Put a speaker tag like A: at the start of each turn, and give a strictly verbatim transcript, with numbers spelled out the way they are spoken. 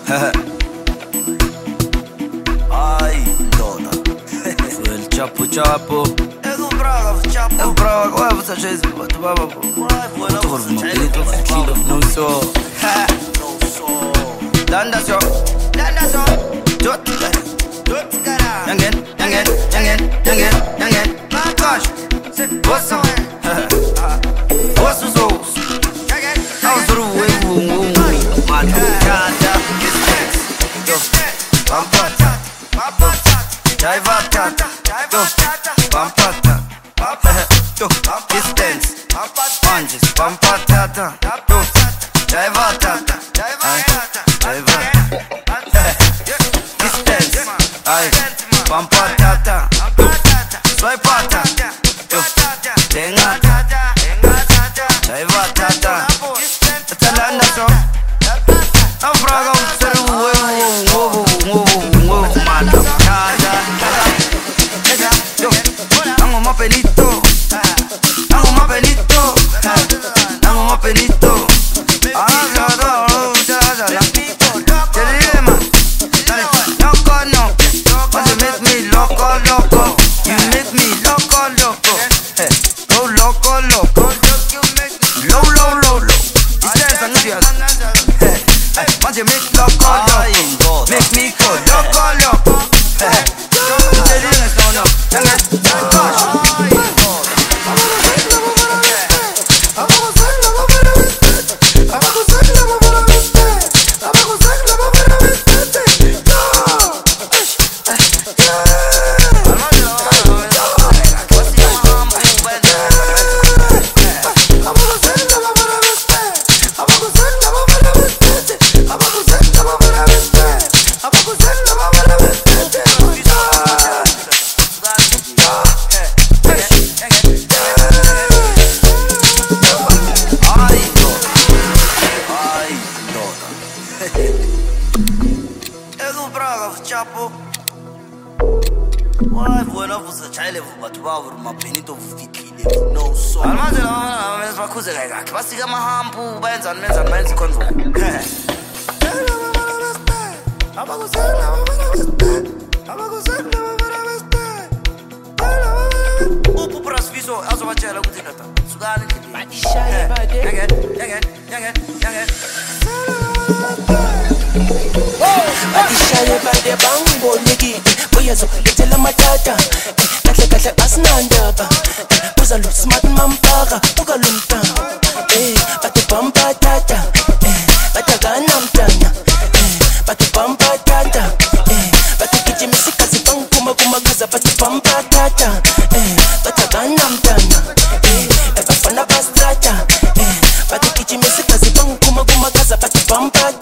A: Ay, ndoda.
B: El Chapo Chapo.
A: Es un braga, Chapo.
B: Es braga, quoi, vous savez, c'est pas tout, papa.
A: Voilà,
B: vous savez, kilo, no so.
A: No so.
B: Landation.
A: Landation.
B: Jot.
A: Jot, cara.
B: Yangen, yangen, yangen, yangen, yangen. Gosh. What's up? What's up? How's the way? Man, Kata, get next. Pampata, pampata, jai vatata, yo, pampata, yo, distance, punches, pampatata, yo, jai vatata, jai vatata, distance, ay, pampatata, soy pata, yo, tengata, jai vatata, talanda so. I'm fraga un ser huevo, huevo, huevo, huevo, mano. Yo, hago más pelito, hago más pelito, hago más pelito. Ah, ya, ya, ya, ya, ya. Man, loco, no. Cause you make me loco, loco. You make me loco, loco. Hey, go loco, loco. Low, low, low, low. It's dance and music. Once you make loco, loco, make me go loco, loco. The ring is no, no. Chapo. Why bueno vous chaile vous battu ba vous ma benito vous fikile no so. Almanje la mama bakhuze kayakhe basika mahambu bayenza menza menza konvo. Abakuzela abakuzela Upu prasviso azobatshela ukuthi ndoda sukani ngidini.
C: Badishaye bade.
B: Yangen yangen yangen yangen.
C: Badishaye bade bangibonekile boyazo lethela matata kahle kahle asinandaba buza lo smart mampaka buka lo mntana eh bathi bamba tata eh bathi kana mntana eh bathi bamba tata eh bathi kijimisi kazi banguma kuma kaza bathi bamba tata eh bathi kana mntana eh bafana bastrata eh bathi kijimisi kazi banguma kuma kaza bathi bamba